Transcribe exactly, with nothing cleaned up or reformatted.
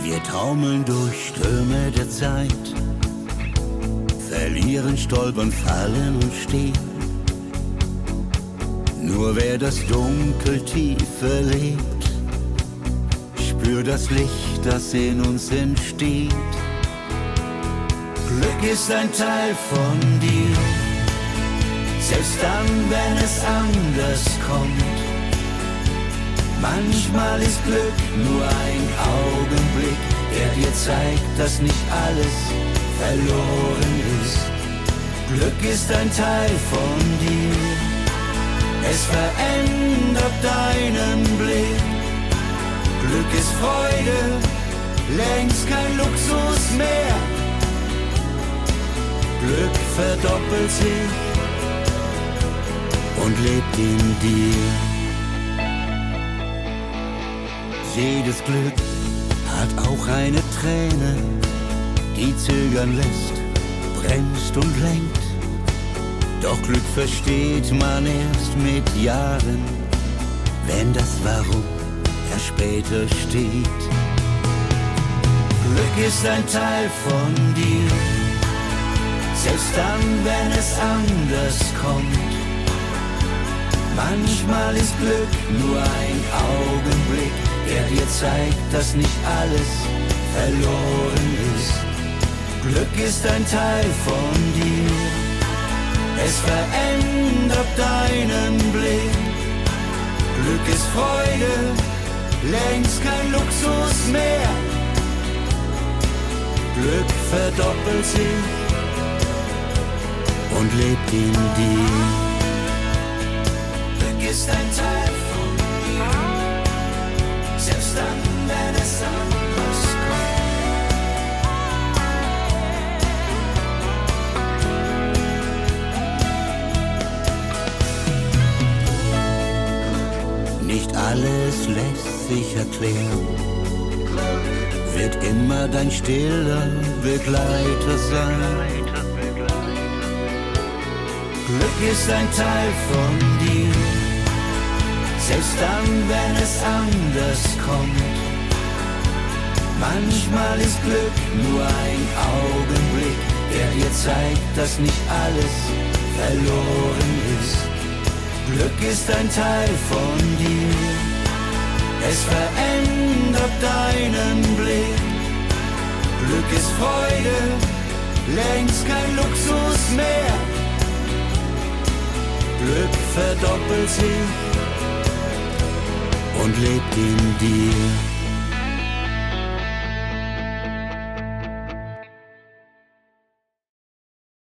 Wir taumeln durch Stürme der Zeit, verlieren, stolpern, fallen und stehen. Nur wer das Dunkel tief erlebt, spürt das Licht, das in uns entsteht. Glück ist ein Teil von dir, selbst dann, wenn es anders kommt. Manchmal ist Glück nur ein Augenblick, der dir zeigt, dass nicht alles verloren ist. Glück ist ein Teil von dir, es verändert deinen Blick. Glück ist Freude, längst kein Luxus mehr. Glück verdoppelt sich und lebt in dir. Jedes Glück hat auch eine Träne, die zögern lässt, bremst und lenkt. Doch Glück versteht man erst mit Jahren, wenn das Warum erst später steht. Glück ist ein Teil von dir, selbst dann, wenn es anders kommt. Manchmal ist Glück nur ein Augenblick, der dir zeigt, dass nicht alles verloren ist. Glück ist ein Teil von dir, es verändert deinen Blick. Glück ist Freude, längst kein Luxus mehr. Glück verdoppelt sich und lebt in dir. Glück ist ein Teil von dir, selbst dann, wenn es anders kommt. Nicht alles lässt sich erklären, wird immer dein stiller Begleiter sein. Glück ist ein Teil von dir, selbst dann, wenn es anders kommt. Manchmal ist Glück nur ein Augenblick, der dir zeigt, dass nicht alles verloren ist. Glück ist ein Teil von dir, es verändert deinen Blick. Glück ist Freude, längst kein Luxus mehr. Glück verdoppelt sich und lebt in dir.